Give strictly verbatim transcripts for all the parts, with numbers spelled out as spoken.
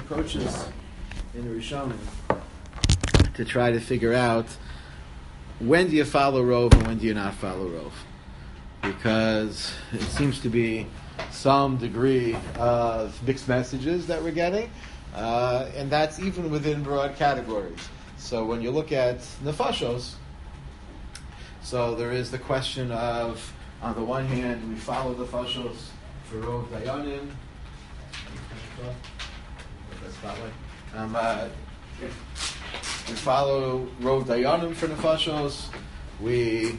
approaches in the Rishonim to try to figure out when do you follow Rov and when do you not follow Rov. Because it seems to be some degree of mixed messages that we're getting, uh, and that's even within broad categories. So when you look at nefashos, so there is the question of, on the one hand, we follow the nefashos for Rov Dayanim. Um, uh, we follow Rov Dayanim for nefashos. We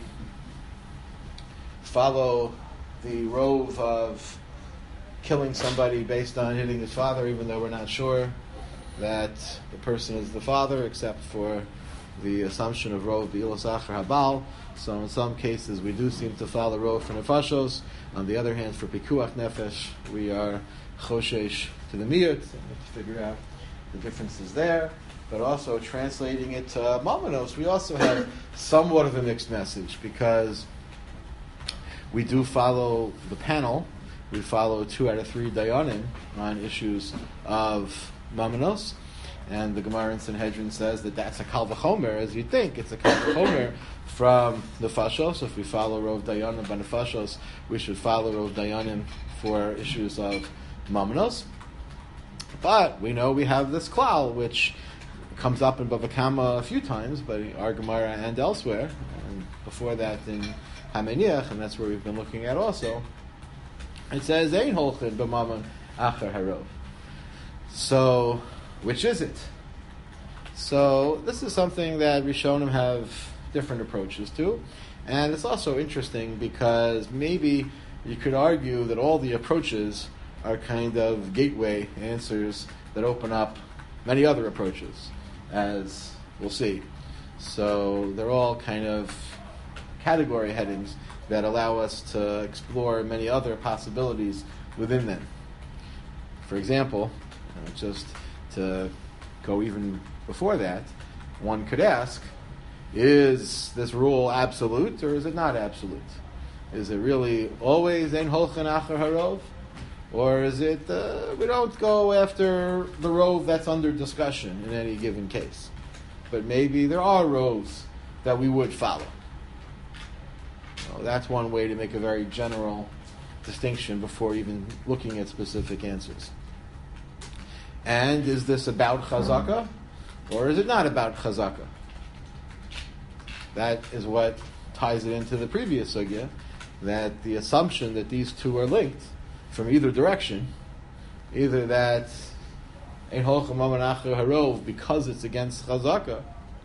follow the rove of killing somebody based on hitting his father, even though we're not sure that the person is the father, except for the assumption of rove b'ilas acher habal. So in some cases we do seem to follow rove for nefashos. On the other hand, for pikuach nefesh, we are choshesh to the miyut, and we have to figure out the differences there. But also translating it to mamanos, we also have somewhat of a mixed message, because we do follow the panel. We follow two out of three dayanim on issues of mamanos, and the Gemara in Sanhedrin says that that's a kal v'chomer, as you'd think. It's a kal v'chomer from the nefashos. So if we follow Rov Dayanim by nefashos, we should follow Rov Dayanim for issues of mamanos. But we know we have this klal, which comes up in Bava Kama a few times, but our Gemara and elsewhere, and before that in Hameniach, and that's where we've been looking at also. It says Ein holchin b'maman acher harov. So, which is it? So this is something that Rishonim have different approaches to, and it's also interesting because maybe you could argue that all the approaches are kind of gateway answers that open up many other approaches, as we'll see. So they're all kind of category headings that allow us to explore many other possibilities within them. For example, uh, just to go even before that, one could ask, is this rule absolute or is it not absolute? Is it really always ein holchin acher harov? Or is it, uh, we don't go after the rove that's under discussion in any given case? But maybe there are roves that we would follow. Well, that's one way to make a very general distinction before even looking at specific answers. And is this about chazaka, or is it not about chazaka? That is what ties it into the previous sugya, that the assumption that these two are linked from either direction, either that ein holchem maman acher harov because it's against chazaka,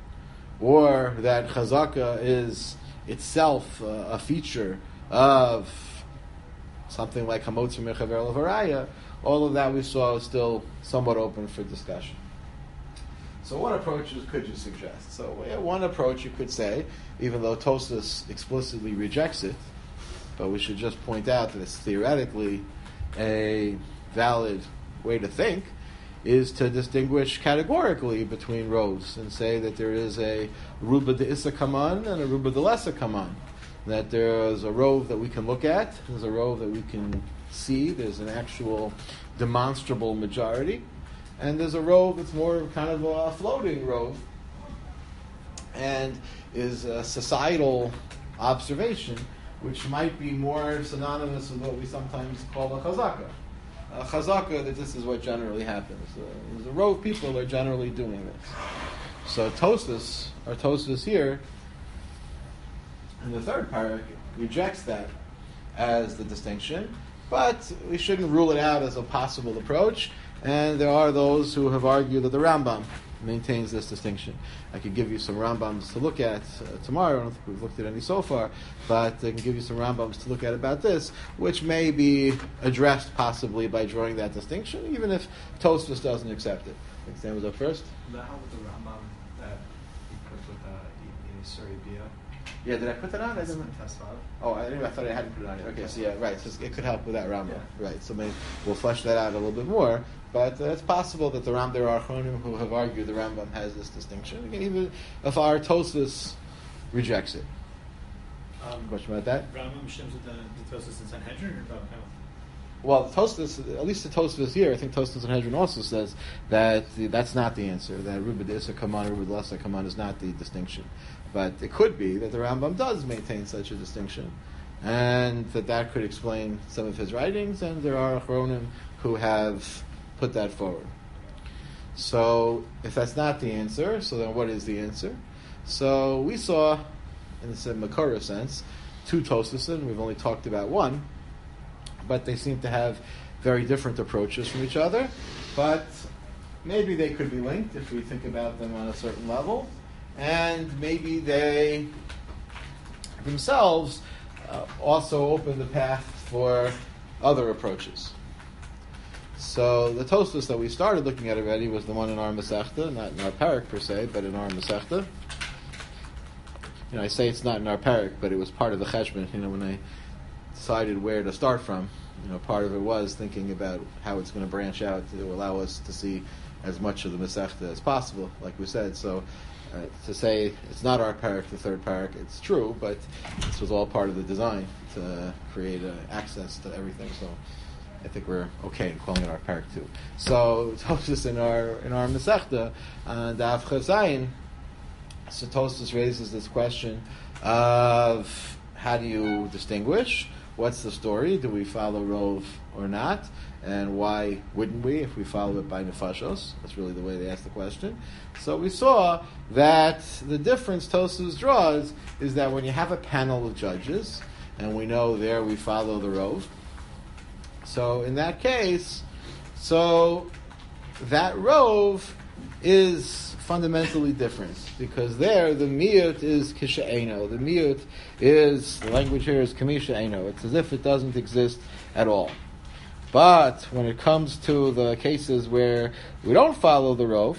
or that chazaka is itself uh, a feature of something like hamotzer mechaver levaraya. All of that we saw is still somewhat open for discussion. So what approaches could you suggest? So yeah, one approach you could say, even though Tosfos explicitly rejects it, but we should just point out that it's theoretically a valid way to think, is to distinguish categorically between rows and say that there is a ruba de issa kaman and a ruba de lessa kaman. That there is a rove that we can look at, there's a rove that we can see, there's an actual demonstrable majority, and there's a rove that's more kind of a floating rove and is a societal observation which might be more synonymous with what we sometimes call a chazaka. A chazaka, that this is what generally happens. Uh, the row of people are generally doing this. So Tosfos, or Tosfos here, in the third parak, rejects that as the distinction, but we shouldn't rule it out as a possible approach, and there are those who have argued that the Rambam maintains this distinction. I could give you some Rambams to look at uh, tomorrow. I don't think we've looked at any so far, but I can give you some Rambams to look at about this, which may be addressed possibly by drawing that distinction, even if Tosfos doesn't accept it. I think Stan was up first. That how with the Rambam that he put with the Yisuri Bia? Yeah, did I put that on? I didn't. Oh, I, I thought I hadn't put it on yet. Okay, so yeah, right. So it could help with that Rambam, yeah. Right? So maybe we'll flesh that out a little bit more. But uh, it's possible that the Ram, there are Achronim who have argued the Rambam has this distinction. Again, even if our Tosfos rejects it. Um, Question about that? Rambam shims with the, the Tosfos in Sanhedrin or Bava Kama? well, Tosfos, at least the Tosfos here, I think Tosfos and Hedron also says that the, that's not the answer. That Ruba D'Issa Kaman and Ruba D'Lessa Kaman is not the distinction. But it could be that the Rambam does maintain such a distinction, and that that could explain some of his writings, and there are Achronim who have put that forward. So, if that's not the answer, so then what is the answer? So, we saw, in the Makara sense, two Tosfos, we've only talked about one, but they seem to have very different approaches from each other, but maybe they could be linked if we think about them on a certain level, and maybe they themselves uh, also open the path for other approaches. So the Tosfos that we started looking at already was the one in our Masechta, not in our parak per se, but in our Masechta. You know, I say it's not in our parak, but it was part of the cheshbon. You know, when I decided where to start from, you know, part of it was thinking about how it's going to branch out to allow us to see as much of the Masechta as possible, like we said. So uh, to say it's not our parak, the third parak, it's true, but this was all part of the design to create uh, access to everything. So I think we're okay in calling it our parak too. So Tosfos in our in our Masechta, uh, Daf Chazayin, so Tosfos raises this question of how do you distinguish? What's the story? Do we follow Rov or not? And why wouldn't we if we follow it by Nefashos? That's really the way they ask the question. So we saw that the difference Tosfos draws is that when you have a panel of judges, and we know there we follow the Rov, so in that case, so that Rov is fundamentally different, because there the miyut is kishaeno. The miyut is, the language here is kamishaeno. It's as if it doesn't exist at all. But when it comes to the cases where we don't follow the rov,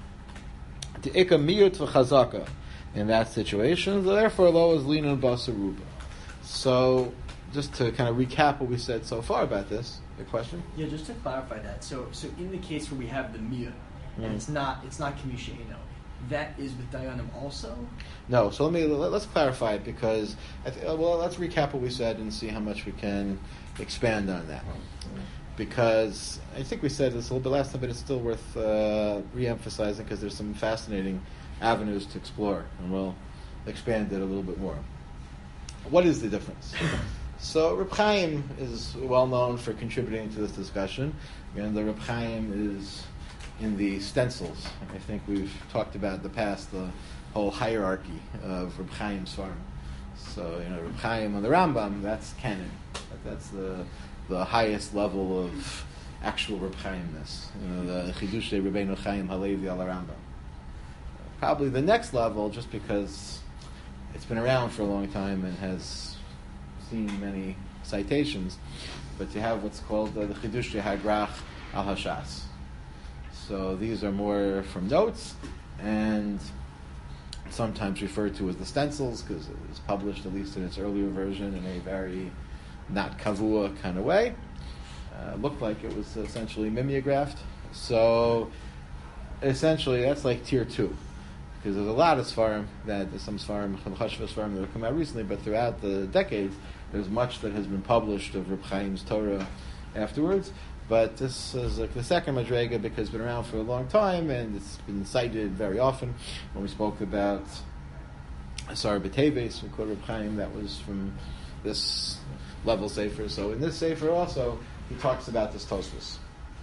the ikka miyut v'chazaka, in that situation, therefore lo is lina basaruba. So, just to kind of recap what we said so far about this, the question? Yeah, just to clarify that. So, so in the case where we have the miyut, Mm. and it's not it's not Kamisha Eno, that is with Dayanim also? No, so let me let, let's clarify it, because I th- well let's recap what we said and see how much we can expand on that. Because I think we said this a little bit last time, but it's still worth uh, re-emphasizing, because there's some fascinating avenues to explore, and we'll expand it a little bit more. What is the difference? So Reb Chaim is well known for contributing to this discussion, and the Reb Chaim is in the stencils. I think we've talked about in the past the whole hierarchy of Reb Chaim's farm. So, you know, Reb Chaim on the Rambam, that's canon. That's the the highest level of actual Reb Chaimness. You know, the Chidushay Rabbeinu Chaim Halevi al Rambam. Probably the next level, just because it's been around for a long time and has seen many citations, but you have what's called uh, the Chidushay Hagrach al Hashas. So these are more from notes, and sometimes referred to as the stencils, because it was published, at least in its earlier version, in a very not kavua kind of way. Uh, looked like it was essentially mimeographed. So essentially, that's like tier two, because there's a lot of svarim that there's some svarim, chashva svarim that have come out recently, but throughout the decades, there's much that has been published of Reb Chaim's Torah afterwards. But this is like the second Madrega, because it's been around for a long time and it's been cited very often. When we spoke about Asar B'Teves from Kol Reb Chaim, that was from this level Sefer. So in this Sefer also, he talks about this Tosfos.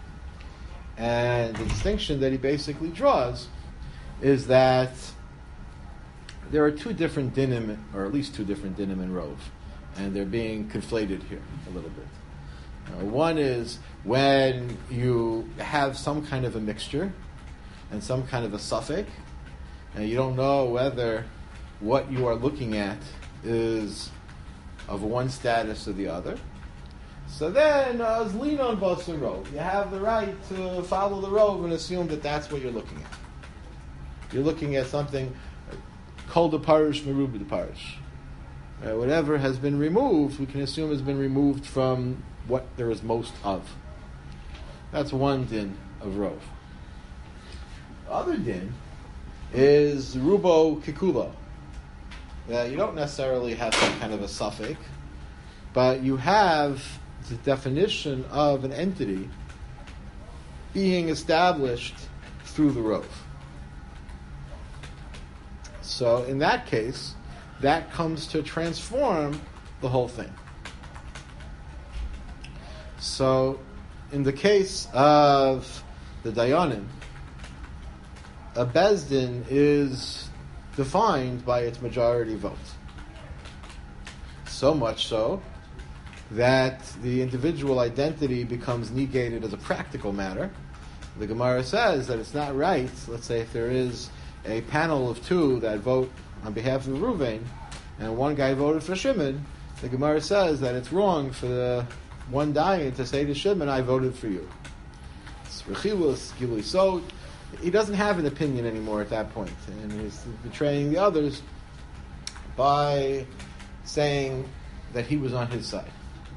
And the distinction that he basically draws is that there are two different dinim, or at least two different dinim in Rov, and they're being conflated here a little bit. Uh, one is when you have some kind of a mixture and some kind of a suffix, and you don't know whether what you are looking at is of one status or the other. So then, as lean on Basar Rov, you have the right to follow the Rov and assume that that's what you're looking at. You're looking at something called the parish, meruba the parish. Uh, whatever has been removed, we can assume has been removed from what there is most of. That's one din of Rov. The other din is rubo kikulo. That you don't necessarily have some kind of a suffix, but you have definition of an entity being established through the rov. So in that case, that comes to transform the whole thing. So in the case of the Dayanim, a Bezdin is defined by its majority vote. So much so that the individual identity becomes negated as a practical matter. The Gemara says that it's not right, let's say if there is a panel of two that vote on behalf of Reuven, and one guy voted for Shimon, the Gemara says that it's wrong for the one dying to say to Shimon, I voted for you. It's Rechilus, Gilui Sod. He doesn't have an opinion anymore at that point, and he's betraying the others by saying that he was on his side.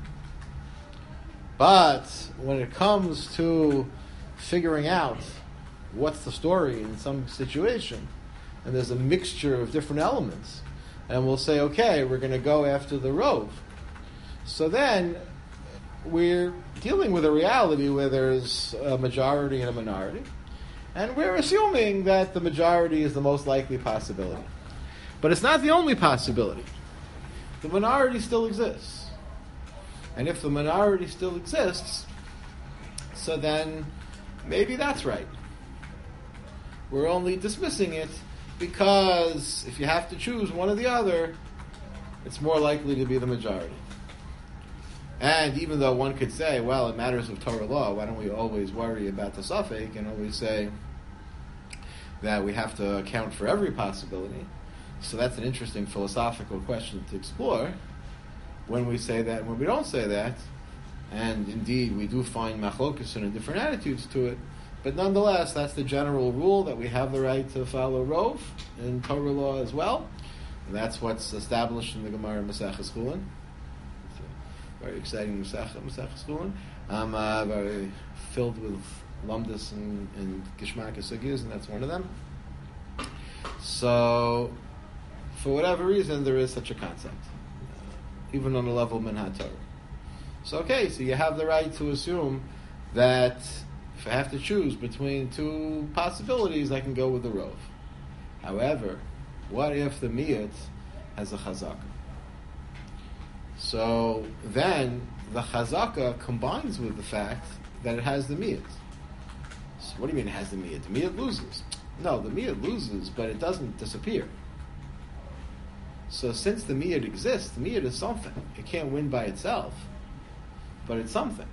But when it comes to figuring out what's the story in some situation, and there's a mixture of different elements, and we'll say, okay, we're going to go after the rov. So then we're dealing with a reality where there's a majority and a minority, and we're assuming that the majority is the most likely possibility. But it's not the only possibility. The minority still exists. And if the minority still exists, so then maybe that's right. We're only dismissing it because if you have to choose one or the other, it's more likely to be the majority. And even though one could say, well, in matters of Torah law, why don't we always worry about the suffix and always say that we have to account for every possibility? So that's an interesting philosophical question to explore. When we say that, when we don't say that, and indeed we do find machlokus and different attitudes to it, but nonetheless, that's the general rule that we have the right to follow rov in Torah law as well. And that's what's established in the Gemara Maseches Chulin. Very exciting Maseches Maseches Chulin. Um, uh, very filled with lumdus and, and gishmak sugiyas, and that's one of them. So, for whatever reason, there is such a concept, uh, even on the level of Minhat Torah. So, okay, so you have the right to assume that if I have to choose between two possibilities, I can go with the rov. However, what if the miyat has a chazaka? So then the chazaka combines with the fact that it has the miyat. So what do you mean it has the miyat? The miyat loses. No, the miyat loses, but it doesn't disappear. So since the miyat exists, the miyat is something. It can't win by itself, but it's something.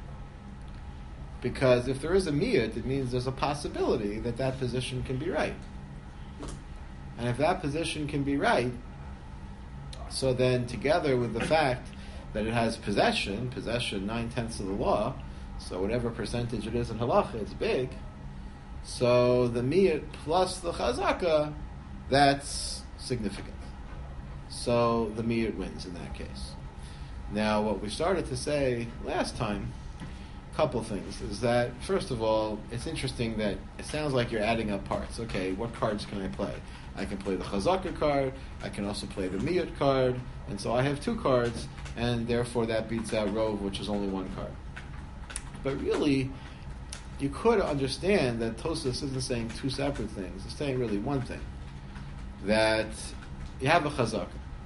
Because if there is a miyat, it means there's a possibility that that position can be right. And if that position can be right, so then together with the fact that it has possession, possession nine-tenths of the law, so whatever percentage it is in halacha, it's big. So the miyat plus the chazaka, that's significant. So the miyat wins in that case. Now, what we started to say last time, a couple things, is that, first of all, it's interesting that it sounds like you're adding up parts. Okay, what cards can I play? I can play the chazaka card, I can also play the miyat card, and so I have two cards, and therefore that beats out rov, which is only one card. But really, you could understand that Tosfos isn't saying two separate things. It's saying really one thing. That you have a chazaka.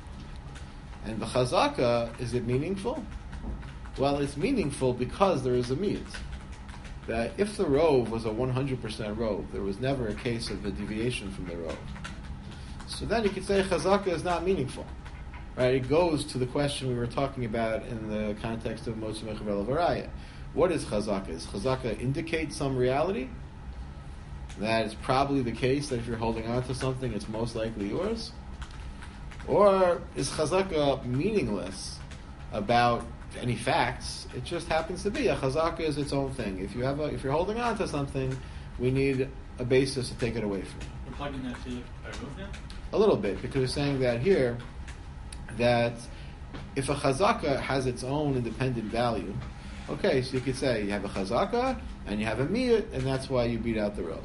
And the chazaka, is it meaningful? Well, it's meaningful because there is a miyat. That if the rov was a one hundred percent rov, there was never a case of a deviation from the rov. So then you could say chazaka is not meaningful. Right? It goes to the question we were talking about in the context of Moshe Mechavel Varaya. What is chazaka? Is chazaka indicate some reality? That it's probably the case that if you're holding on to something, it's most likely yours? Or is chazaka meaningless about any facts? It just happens to be. A chazaka is its own thing. If you have a, if you're holding on to something, we need a basis to take it away from you. We're plugging that to Aruf now? A little bit, because we're saying that here, that if a chazaka has its own independent value, okay, so you could say you have a chazaka and you have a miyat, and that's why you beat out the rov.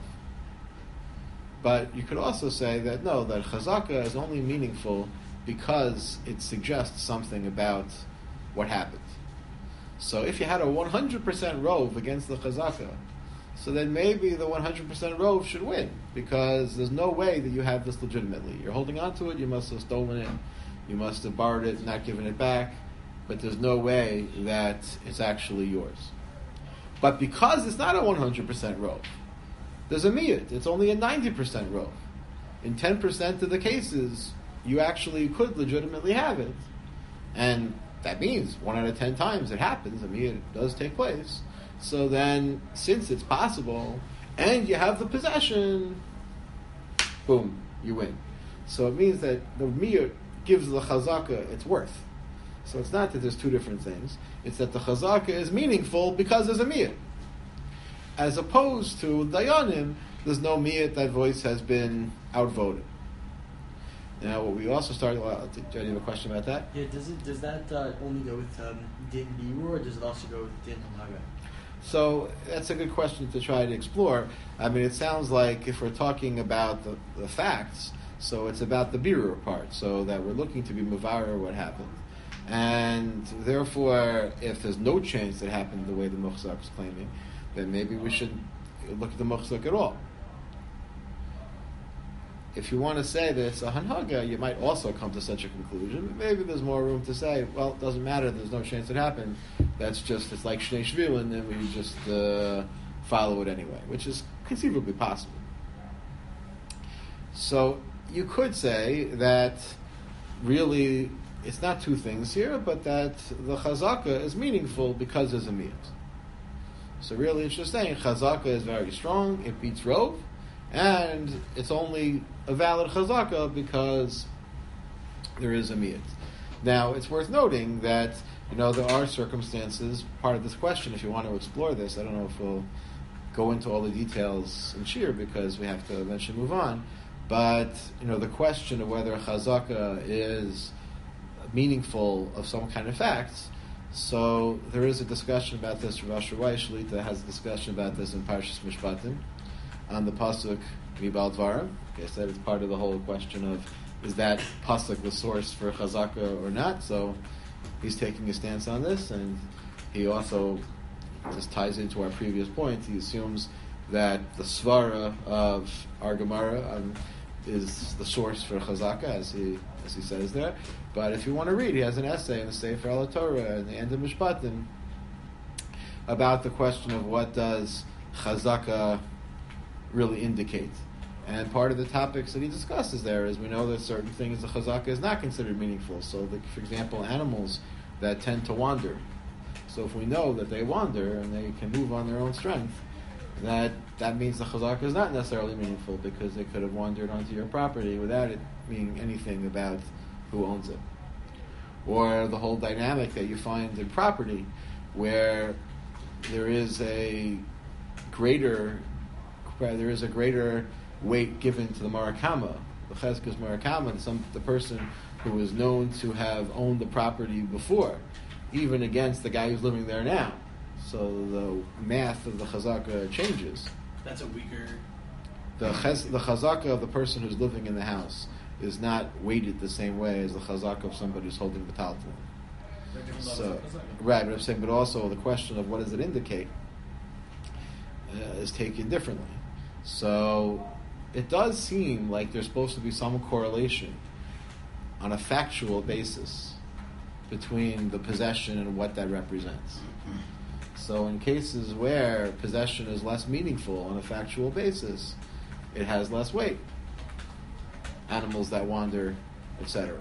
But you could also say that no, that chazaka is only meaningful because it suggests something about what happened. So if you had a one hundred percent rove against the chazaka, so then maybe the one hundred percent rove should win, because there's no way that you have this legitimately. You're holding on to it, you must have stolen it, you must have borrowed it, not given it back, but there's no way that it's actually yours. But because it's not a one hundred percent rove, there's a miyut, it's only a ninety percent rove. In ten percent of the cases, you actually could legitimately have it. And that means one out of ten times it happens, I mean, it does take place. So then, since it's possible, and you have the possession, boom, you win. So it means that the miyut gives the chazaka its worth. So it's not that there's two different things. It's that the chazaka is meaningful because there's a miyut. As opposed to dayanim, there's no miyut, that voice has been outvoted. Now, what we also started, well, do you have a question about that? Yeah, does it does that uh, only go with um, din biur, or does it also go with din halaga? So that's a good question to try to explore. I mean, it sounds like if we're talking about the, the facts, so it's about the birur part, so that we're looking to be mevarer what happened. And therefore, if there's no chance that happened the way the muhzak is claiming, then maybe we should look at the muhzak at all. If you want to say that it's a hanhaga, you might also come to such a conclusion. Maybe there's more room to say, well, it doesn't matter, there's no chance it happened. That's just, it's like Shnei Shvil, and then we just uh, follow it anyway, which is conceivably possible. So you could say that really it's not two things here, but that the chazaka is meaningful because there's a miyut. So really it's just saying chazaka is very strong, it beats rov, and it's only a valid chazaka because there is a miyut. Now, it's worth noting that, you know, there are circumstances, part of this question, if you want to explore this, I don't know if we'll go into all the details in shir because we have to eventually move on, but, you know, the question of whether chazaka is meaningful of some kind of facts, so there is a discussion about this. Rav Asher Weiss Shlita has a discussion about this in Parshas Mishpatim, on the pasuk Mibal Dvarim. Okay, so that is part of the whole question of, is that pasuk the source for chazaka or not? So he's taking a stance on this, and he also, this ties into our previous point, he assumes that the svara of our Gemara um, is the source for chazaka, as he as he says there. But if you want to read, he has an essay in the Sefer Al Torah in the end of Mishpatim about the question of what does chazaka really indicate. And part of the topics that he discusses there is, we know that certain things the chazaka is not considered meaningful. So, the, for example, animals that tend to wander. So if we know that they wander and they can move on their own strength, that that means the chazaka is not necessarily meaningful because they could have wandered onto your property without it meaning anything about who owns it. Or the whole dynamic that you find in property where there is a greater where there is a greater weight given to the marakama, the chezkas marakama, some the person who is known to have owned the property before, even against the guy who's living there now. So the math of the chazaka changes. That's a weaker... The chez, the chazaka of the person who's living in the house is not weighted the same way as the chazaka of somebody who's holding the talton. So, right, but I'm saying, but also the question of what does it indicate uh, is taken differently. So it does seem like there's supposed to be some correlation on a factual basis between the possession and what that represents. So in cases where possession is less meaningful on a factual basis, it has less weight. Animals that wander, et cetera.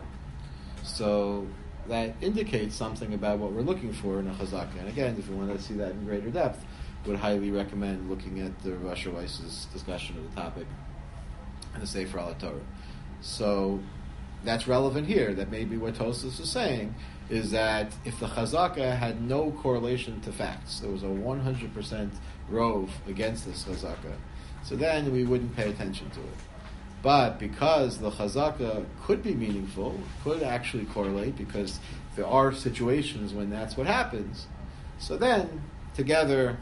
So that indicates something about what we're looking for in a chazaka. And again, if you want to see that in greater depth, would highly recommend looking at the Rav Asher Weiss's discussion of the topic in the Sefer Al Torah. So that's relevant here, that maybe what Tosfos is saying is that if the chazaka had no correlation to facts, there was a one hundred percent rove against this chazaka, so then we wouldn't pay attention to it. But because the chazaka could be meaningful, could actually correlate, because there are situations when that's what happens, so then together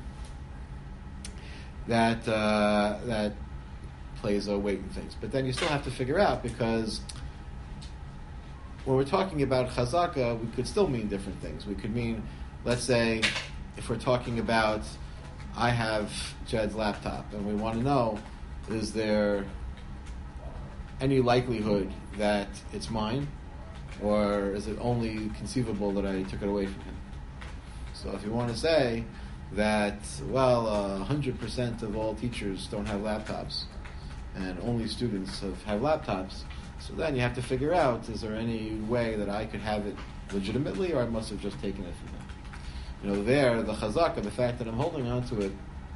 that uh, that plays a weight in things. But then you still have to figure out, because when we're talking about chazaka, we could still mean different things. We could mean let's say, if we're talking about, I have Jed's laptop, and we want to know, is there any likelihood that it's mine, or is it only conceivable that I took it away from him? So if you want to say that, well, uh, one hundred percent of all teachers don't have laptops, and only students have, have laptops, so then you have to figure out, is there any way that I could have it legitimately, or I must have just taken it from him? You know, there, the chazaka, the fact that I'm holding on to it,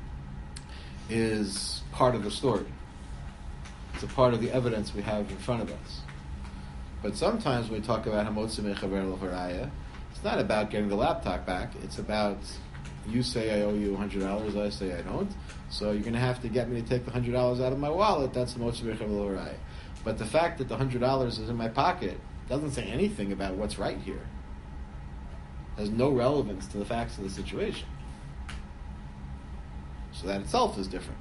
is part of the story. It's a part of the evidence we have in front of us. But sometimes when we talk about hamotzi mechaver l'haraya, it's not about getting the laptop back. It's about, you say I owe you one hundred dollars, I say I don't. So you're going to have to get me to take the one hundred dollars out of my wallet. That's hamotzi mechaver l'haraya. But the fact that the one hundred dollars is in my pocket doesn't say anything about what's right here. It has no relevance to the facts of the situation. So that itself is different.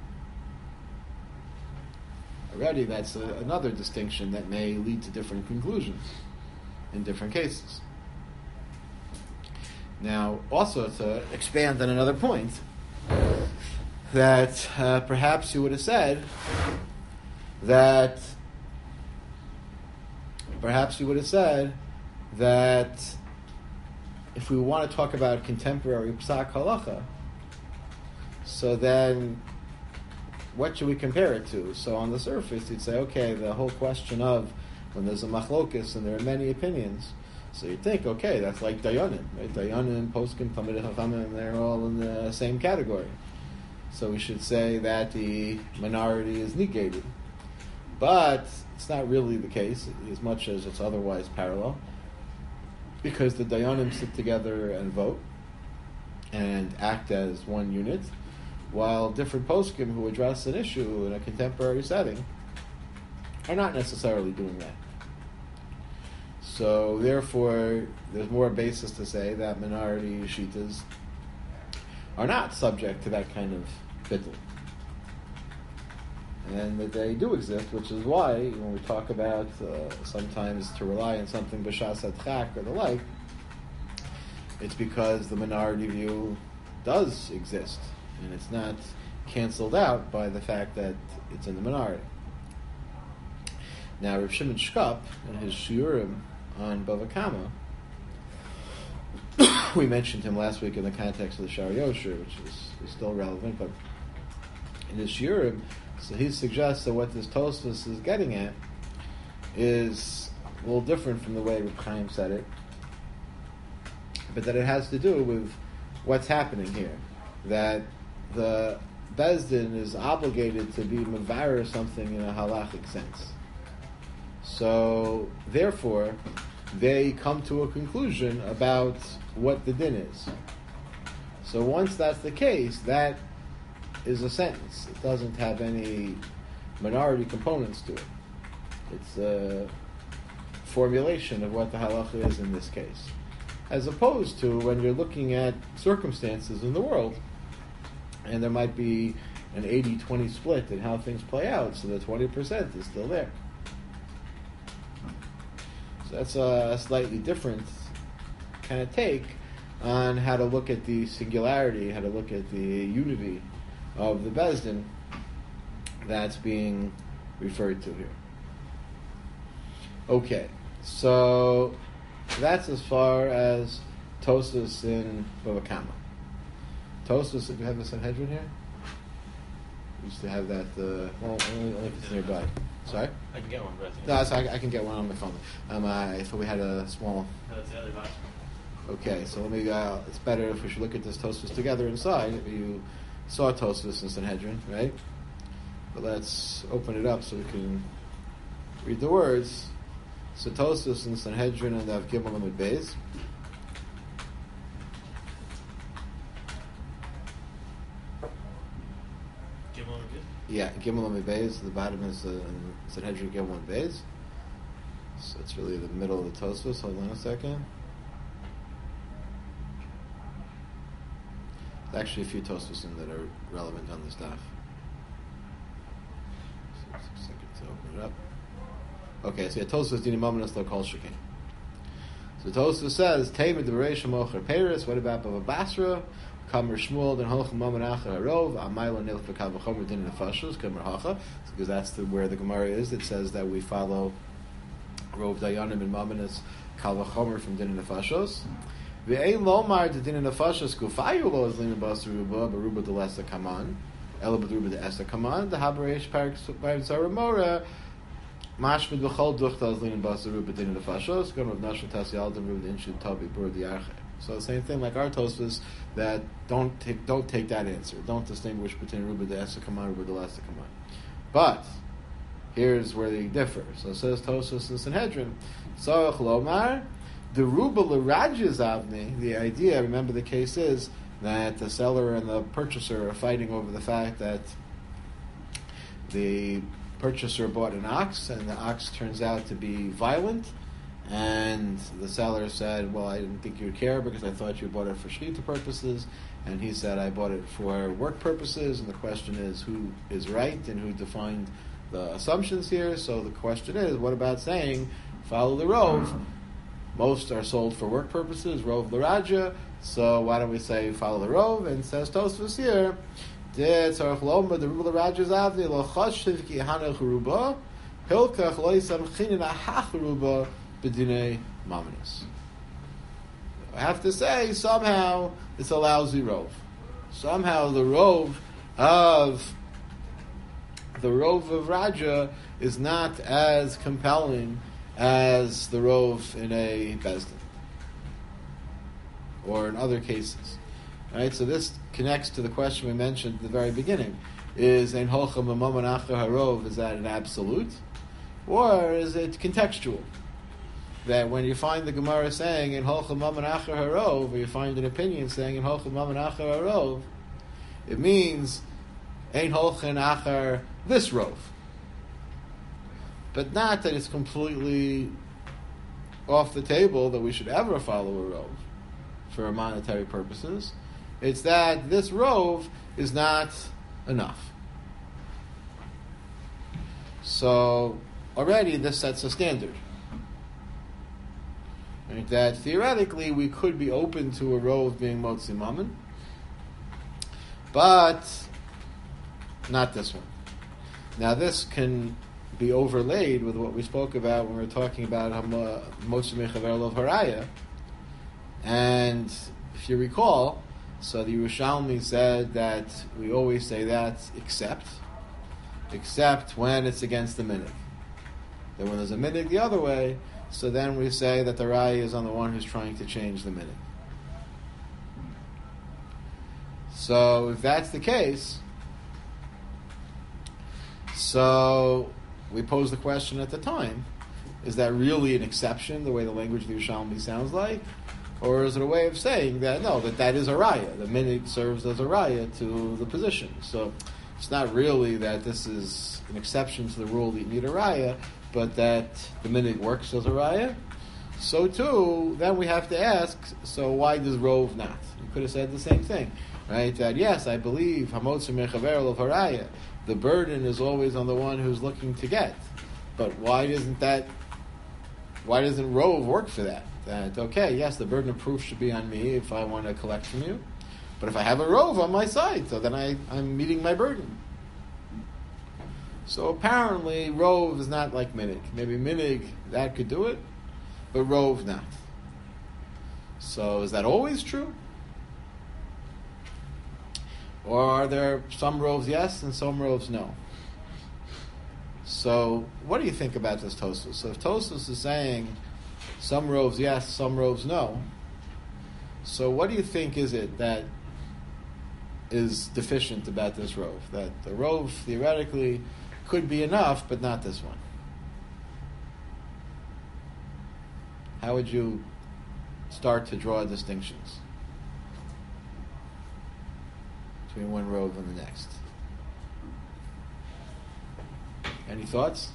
Already that's a, another distinction that may lead to different conclusions in different cases. Now, also to expand on another point, that uh, perhaps you would have said that perhaps you would have said that if we want to talk about contemporary psak halacha, so then what should we compare it to? So on the surface, you'd say, okay, the whole question of when there's a machlokus and there are many opinions, so you'd think, okay, that's like Dayanim, right? Dayanim, Poskim, Talmidei Chachamim, they're all in the same category. So we should say that the minority is negated. But it's not really the case, as much as it's otherwise parallel, because the Dayanim sit together and vote and act as one unit, while different poskim who address an issue in a contemporary setting are not necessarily doing that. So therefore, there's more basis to say that minority yeshitas are not subject to that kind of bittul. And that they do exist, which is why when we talk about uh, sometimes to rely on something b'shas adchak or the like, it's because the minority view does exist, and it's not canceled out by the fact that it's in the minority. Now, Rav Shimon Shkop, in his shiurim on Bava Kama, we mentioned him last week in the context of the Shari Yosher, which is, is still relevant, but in his shiurim, so he suggests that what this Tosfos is getting at is a little different from the way Reb Chaim said it, but that it has to do with what's happening here. That the Bezdin is obligated to be mevarer something in a halachic sense. So, therefore, they come to a conclusion about what the din is. So once that's the case, that is a sentence. It doesn't have any minority components to it. It's a formulation of what the halacha is in this case. As opposed to when you're looking at circumstances in the world, and there might be an eighty twenty split in how things play out, so the twenty percent is still there. So that's a slightly different kind of take on how to look at the singularity, how to look at the unity of the Bezdin that's being referred to here. Okay, so that's as far as Tosfos in Bava Kama. Tosfos, if you have the Sanhedrin here? We used to have that, uh, well, only, only if it's nearby. Sorry? I can get one, but I think No, so I, I can get one on my phone. Um, I thought we had a small... no, that's the other box. Okay, so let me, uh, it's better if we should look at this Tosfos together inside. If you saw Tosfos in Sanhedrin, right? But let's open it up so we can read the words. So Tosfos in Sanhedrin and Av Gimel Amud Beis. Gimel Amud Beis? Yeah, Gimel Amud Beis. The bottom is uh, Sanhedrin Gimel Amud Beis. So it's really the middle of the Tosfos. Hold on a second. There's actually a few Tosfos in that are relevant on this daf. So it's a second to open it up. Okay, so yeah, Tosfos Dini Mominus Lo Kol Shekin. So Tosfos says, Teimed Bereish Mocher Peres, what about Bava Basra? Kamer Shmuel, then Holchem Maman Acher Harov, Amayla Nilch B'Kav V'Chomer Din Nefashos, Kamer Hacha, because that's the, where the Gemara is. It says that we follow Rov Dayanim and Mamanis Kal V'Chomer from Din Nefashos. Ve'ein Lomar to Din Nefashos Gufayu Lo Zlin Basra Ruba, Baruba de Lesa Kaman, Ela Baruba de Esa Kaman, the Habareish Parak Zara Mora, Mashmid B'Chol Duchta Zlin Basra Ruba Din Nefashos, Gon Rav Nashon Tasiyal Din Ruba Din Shid Tabi Bur Diarche. So the same thing like our Tosfos, that don't take don't take that answer. Don't distinguish between Ruba de Esa Kaman, Ruba de Lesa Kaman. But here's where they differ. So it says Tosfos in Sanhedrin, Sarach Lomar, the Ruba L'Rajaz Avni. The idea, remember, the case is that the seller and the purchaser are fighting over the fact that the purchaser bought an ox, and the ox turns out to be violent. And the seller said, well, I didn't think you would care because I thought you bought it for shechita purposes. And he said, I bought it for work purposes. And the question is, who is right and who defined the assumptions here? So the question is, what about saying, follow the Rov? Most are sold for work purposes, Rov L'Raja. So why don't we say, follow the Rov? And says Tosfos here, the Ruba L'Raja's Avni, lo chashiv ki hanach ruba, hilkach lo yisam chinin ahach ruba, B'dinei Mamanis. I have to say, somehow it's a lousy rov. Somehow the rov of the rov of Raja is not as compelling as the rov in a Bezdin or in other cases. Right? So this connects to the question we mentioned at the very beginning: is ein holchem mammon acher harov, is that an absolute, or is it contextual? That when you find the Gemara saying in Holchem Mammon Acher Harov, or you find an opinion saying in Holchem Mammon Acher Harov, it means Ein Holchem Acher this Rov. But not that it's completely off the table that we should ever follow a Rov for monetary purposes. It's that this Rov is not enough. So already this sets a standard. Right, that theoretically we could be open to a rov being motzi mammon, but not this one. Now this can be overlaid with what we spoke about when we were talking about motzi mechaver lov haraya. And if you recall, so the Yerushalmi said that we always say that except, except when it's against the minig. That when there's a minig the other way, so then we say that the raya is on the one who's trying to change the minig. So if that's the case, so we pose the question at the time, is that really an exception, the way the language of the Yerushalmi sounds like? Or is it a way of saying that, no, that that is a raya, the minig serves as a raya to the position. So it's not really that this is an exception to the rule that you need a raya, but that the minig works as a raya. So too, then we have to ask, so why does rov not? You could have said the same thing, right? That yes, I believe hamotzi mechaver of haraya, the burden is always on the one who's looking to get. But why doesn't that, why doesn't rov work for that? That, okay, yes, the burden of proof should be on me if I want to collect from you, but if I have a rov on my side, so then I, I'm meeting my burden. So apparently, rov is not like minig. Maybe minig, that could do it, but rov not. So is that always true? Or are there some rovs yes and some rovs no? So what do you think about this Tosfos? So if Tosfos is saying some rovs yes, some rovs no, so what do you think is it that is deficient about this rov? That the rov theoretically could be enough, but not this one. How would you start to draw distinctions between one rov and the next? Any thoughts?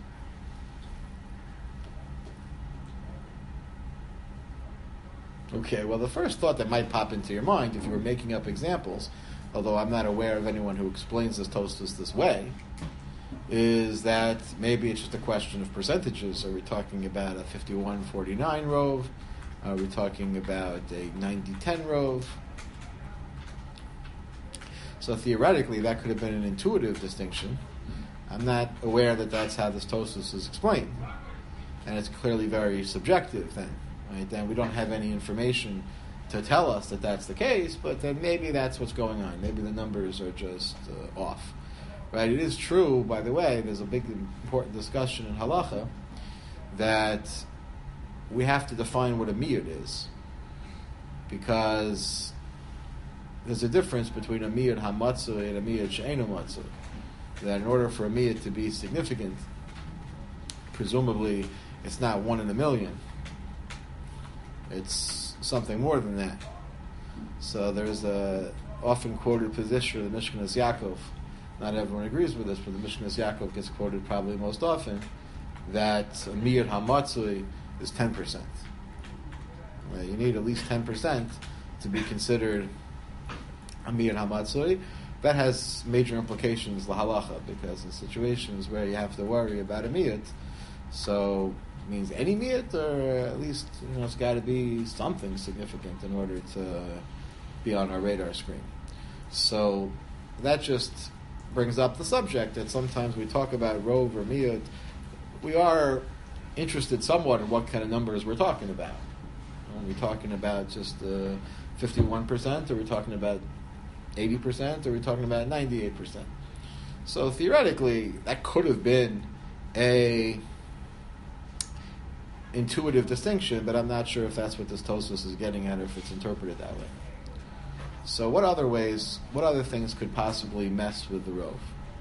Okay, well, the first thought that might pop into your mind, if you were making up examples, although I'm not aware of anyone who explains this Tosfos this way, is that maybe it's just a question of percentages. Are we talking about a fifty-one forty-nine rov? Are we talking about a ninety ten rove? So theoretically, that could have been an intuitive distinction. I'm not aware that that's how this Tosfos is explained. And it's clearly very subjective then. Right? Then we don't have any information to tell us that that's the case, but then maybe that's what's going on. Maybe the numbers are just uh, off. Right? It is true, by the way, there's a big important discussion in halacha that we have to define what a miyud is, because there's a difference between a miyud hamatzui and a miyud she'eino matzui. That in order for a miyud to be significant, presumably it's not one in a million. It's something more than that. So there's a often quoted position of the Mishkanas Yaakov. Not everyone agrees with this, but the Mishkanas Yaakov gets quoted probably most often, that a miyud hamatzui is ten percent. Right? You need at least ten percent to be considered a miyud hamatzui. That has major implications, la halacha, because in situations where you have to worry about a miyud, so it means any miyud, or at least, you know, it's got to be something significant in order to be on our radar screen. So that just brings up the subject that sometimes we talk about rove or miyud. We are interested somewhat in what kind of numbers we're talking about. Are we talking about just uh, fifty-one percent, or are we talking about eighty percent, or are we talking about ninety-eight percent? So theoretically, that could have been a intuitive distinction, but I'm not sure if that's what this Tosfos is getting at, or if it's interpreted that way. So what other ways, what other things could possibly mess with the rove?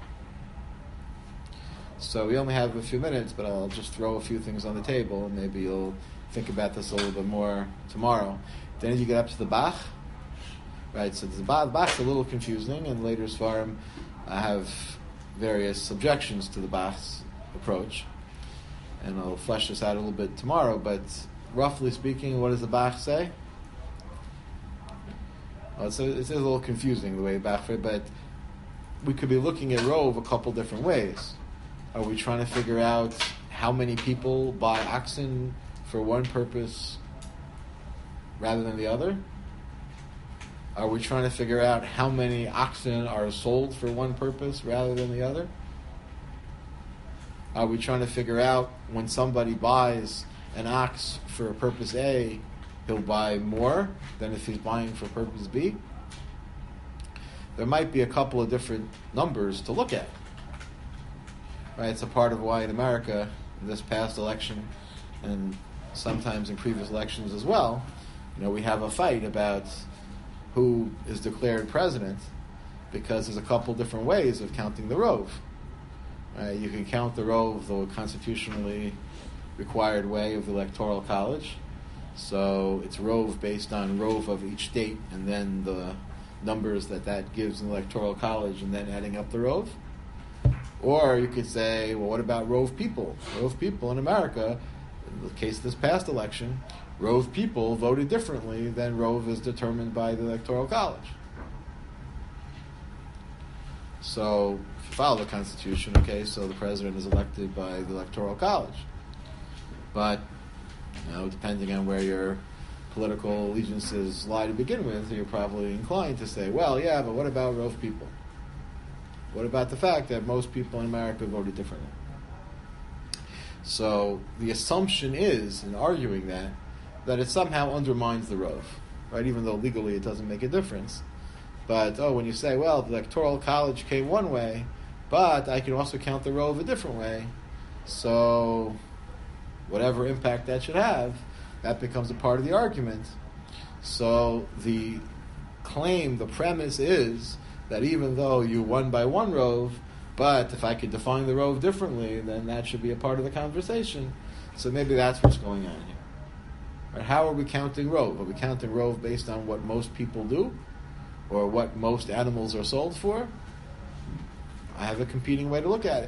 So we only have a few minutes, but I'll just throw a few things on the table, and maybe you'll think about this a little bit more tomorrow. Then you get up to the Bach. Right, so the Bach's a little confusing, and later Svarim I have various objections to the Bach's approach, and I'll flesh this out a little bit tomorrow, but roughly speaking, what does the Bach say? Well, it's, a, it's a little confusing the way Bach, but we could be looking at rove a couple different ways. Are we trying to figure out how many people buy oxen for one purpose rather than the other? Are we trying to figure out how many oxen are sold for one purpose rather than the other? Are we trying to figure out when somebody buys an ox for purpose A, he'll buy more than if he's buying for purpose B? There might be a couple of different numbers to look at. Right? It's a part of why in America, in this past election, and sometimes in previous elections as well, you know, we have a fight about who is declared president, because there's a couple different ways of counting the rove. Uh, you can count the rove the constitutionally required way of the Electoral College. So it's rove based on rove of each state, and then the numbers that that gives in the Electoral College, and then adding up the rove. Or you could say, well, what about rove people? Rove people in America, in the case of this past election, rove people voted differently than rove is determined by the Electoral College. So, if you follow the Constitution, okay, so the president is elected by the Electoral College. But, you know, depending on where your political allegiances lie to begin with, you're probably inclined to say, well, yeah, but what about rove people? What about the fact that most people in America voted differently? So, the assumption is, in arguing that, that it somehow undermines the rove, right? Even though legally it doesn't make a difference. But, oh, when you say, well, the Electoral College came one way, but I can also count the rove a different way, so whatever impact that should have, that becomes a part of the argument. So the claim, the premise is that even though you won by one rove, but if I could define the rove differently, then that should be a part of the conversation. So maybe that's what's going on here. Right, how are we counting rove? Are we counting rove based on what most people do, or what most animals are sold for? I have a competing way to look at it.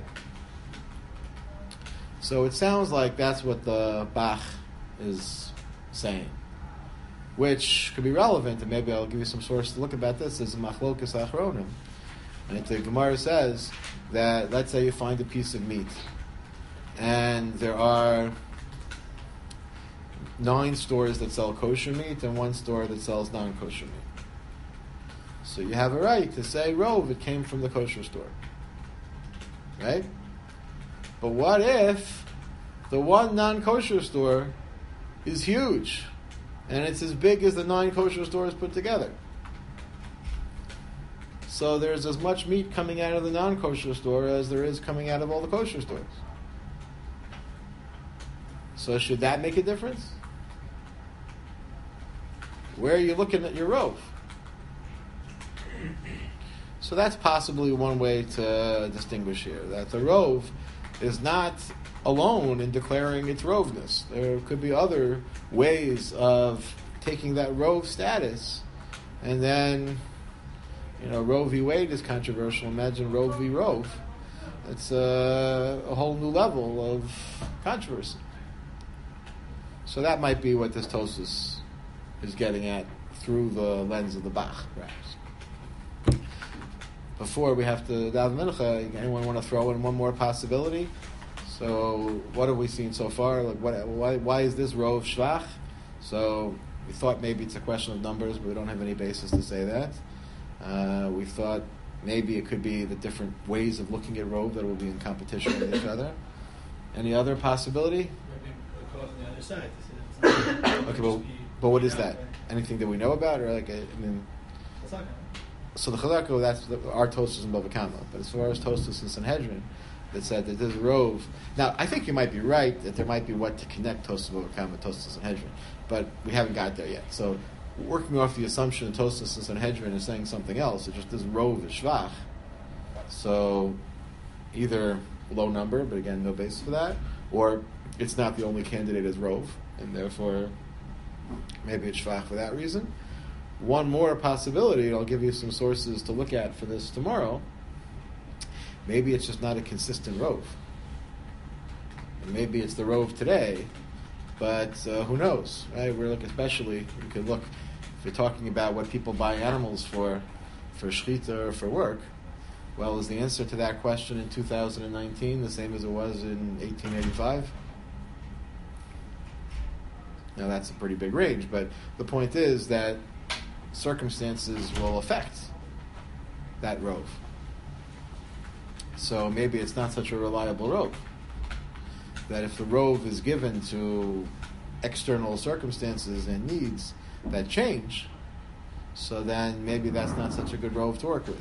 So it sounds like that's what the Bach is saying, which could be relevant, and maybe I'll give you some source to look about this. As a Machlokas Achronim, and the Gemara says that, let's say you find a piece of meat, and there are nine stores that sell kosher meat and one store that sells non-kosher meat. So you have a right to say, Rove, it came from the kosher store. Right? But what if the one non-kosher store is huge and it's as big as the nine kosher stores put together? So there's as much meat coming out of the non-kosher store as there is coming out of all the kosher stores. So should that make a difference? Where are you looking at your rove? So that's possibly one way to distinguish here, that the rove is not alone in declaring its roveness. There could be other ways of taking that rove status, and then, you know, Roe v. Wade is controversial. Imagine Roe v. Rove. It's a, a whole new level of controversy. So that might be what this Tosfos is getting at through the lens of the Bach, perhaps. Before we have to daven mincha, anyone want to throw in one more possibility? So what have we seen so far? Like, what, why, why is this Rove Shvach? So we thought maybe it's a question of numbers, but we don't have any basis to say that. Uh, we thought maybe it could be the different ways of looking at Rove that will be in competition with each other. Any other possibility? Maybe a cause on the other side. Okay, but, but what is that? Anything that we know about, or like, I mean, so the Chalako, that's the, our Tosfos in Bava Kama. But as far as Tosfos in Sanhedrin, that said that this Rove. Now, I think you might be right that there might be what to connect Tosfos Bava Kama, Tosfos in Sanhedrin, but we haven't got there yet. So, working off the assumption that Tosfos in Sanhedrin is saying something else, it's just this Rove is Shvach. So, either low number, but again, no basis for that, or it's not the only candidate as Rove, and therefore maybe it's Shvach for that reason. One more possibility, I'll give you some sources to look at for this tomorrow. Maybe it's just not a consistent Rove. And maybe it's the Rove today, but uh, who knows, right? We're looking, especially, you could look, if you're talking about what people buy animals for, for shechita or for work, well, is the answer to that question in two thousand nineteen the same as it was in eighteen eighty-five? Now that's a pretty big range, but the point is that circumstances will affect that Rove. So maybe it's not such a reliable Rove. That if the Rove is given to external circumstances and needs that change, so then maybe that's not such a good Rove to work with.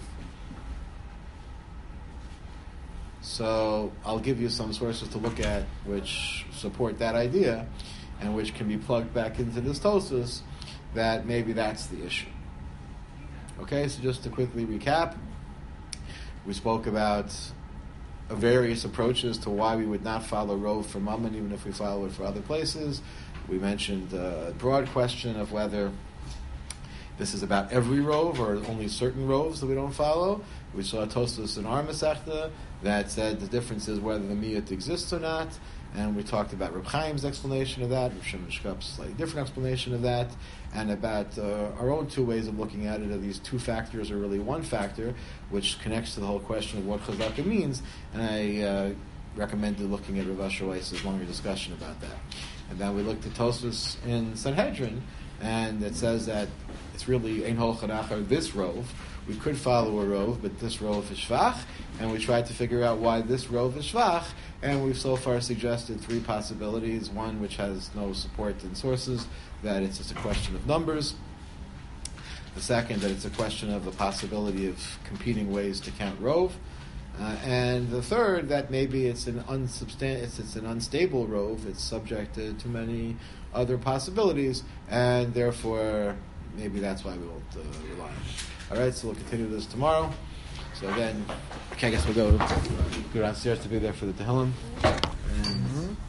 So I'll give you some sources to look at which support that idea and which can be plugged back into this Tosfos, that maybe that's the issue. Okay, so just to quickly recap, we spoke about various approaches to why we would not follow Rove for Mammon, even if we follow it for other places. We mentioned a broad question of whether this is about every Rove or only certain Roves that we don't follow. We saw Tosfos in our Masechta that said the difference is whether the miyut exists or not. And we talked about Reb Chaim's explanation of that, Reb Shimon Shkup's slightly different explanation of that, and about uh, our own two ways of looking at it. Are these two factors are really one factor, which connects to the whole question of what Chazaka means. And I uh, recommended looking at Rav Asher Weiss's longer discussion about that. And then we looked at Tosfos in Sanhedrin, and it says that it's really Ein Hol Chanachar, this Rove. We could follow a Rove, but this Rove is Shvach, and we tried to figure out why this Rove is Shvach, and we've so far suggested three possibilities. One which has no support in sources, that it's just a question of numbers. The second, that it's a question of the possibility of competing ways to count Rove. Uh, and the third, that maybe it's an unsubstan- it's, it's an unstable Rove, it's subject to too many other possibilities, and therefore maybe that's why we won't uh, rely on it. All right, so we'll continue this tomorrow. So again, okay, I guess we'll go go downstairs to be there for the Tehillim. And